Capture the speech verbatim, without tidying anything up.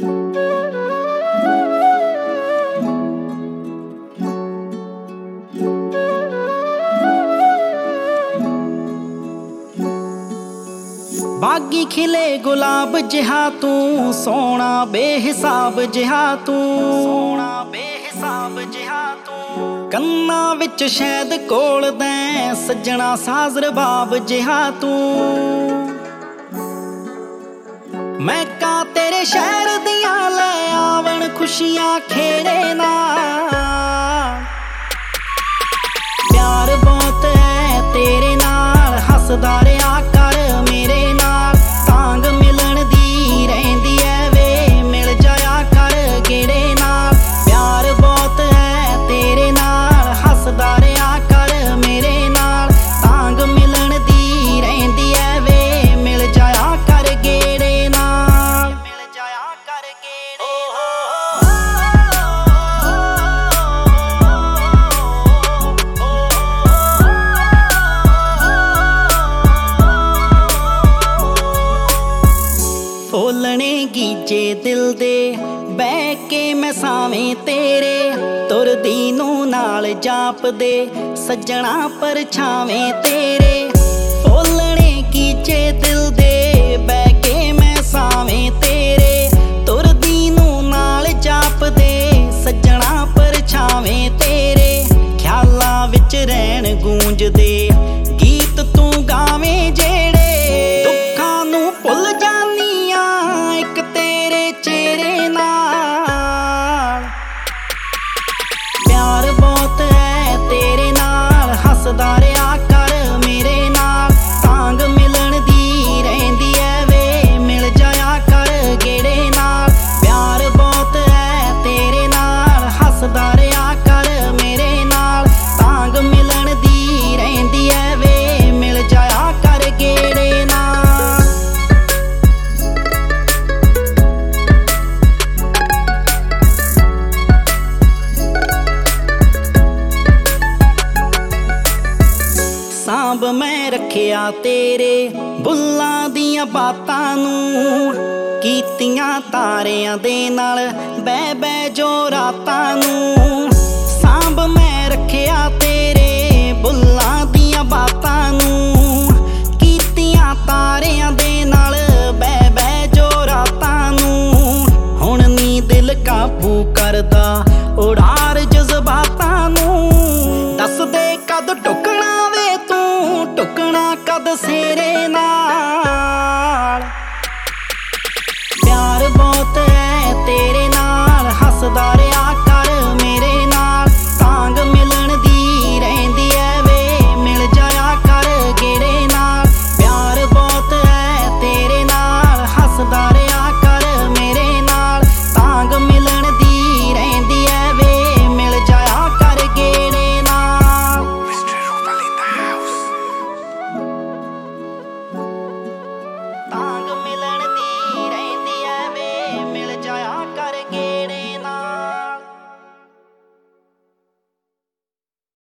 बागी खिले गुलाब जिहा तू सोना बेहिसाब जिहा तू सोना बेहिसाब जिहा तू कन्ना विच शहद कोल दै सजना साज रबाब जिहा तू मैं का तेरे शहर दियां लै आवन खुशियां खेड़े नाल प्यार बहुत है तेरे नाल हसदा रहा कर मेरे नाल तांग मिलन दी रहिंदी है वे मिल जाया कर गेड़े नाल प्यार बहुत है तेरे नाल हसदा रहा कर मेरे नाल तांग मिलन दी रहिंदी है वे मिल जाया कर गेड़े नाल मिल जाया कर गेड़े फुलने गीजे दिल दे बह के मैं सावें तेरे तुरदी नू नाल जाप दे सजना परछावें तेरे फुलने गीजे दिल दे बह के मैं सावें तेरे तुरदी नू नाल जाप दे सजना परछावें तेरे ख्यालां विच रहन गूंजदे गीत तू गावें जेड़े दुखां नू भुल जा प्यार बहुत है तेरे नाल हसदा रहा कर मेरे नाल तांग मिलन दी रहिंदी है वे मिल जाया कर गेड़े नाल प्यार बहुत है तेरे नाल हसदा रहा कर मेरे नाल तांग मिलन दी रहिंदी है वे मिल जाया कर गेड़े नाल सांभ मैं रखिया तेरे बुल्लां दियां बातां नूं कीतियां तारियां दे नाल बह बह जो रातां नूं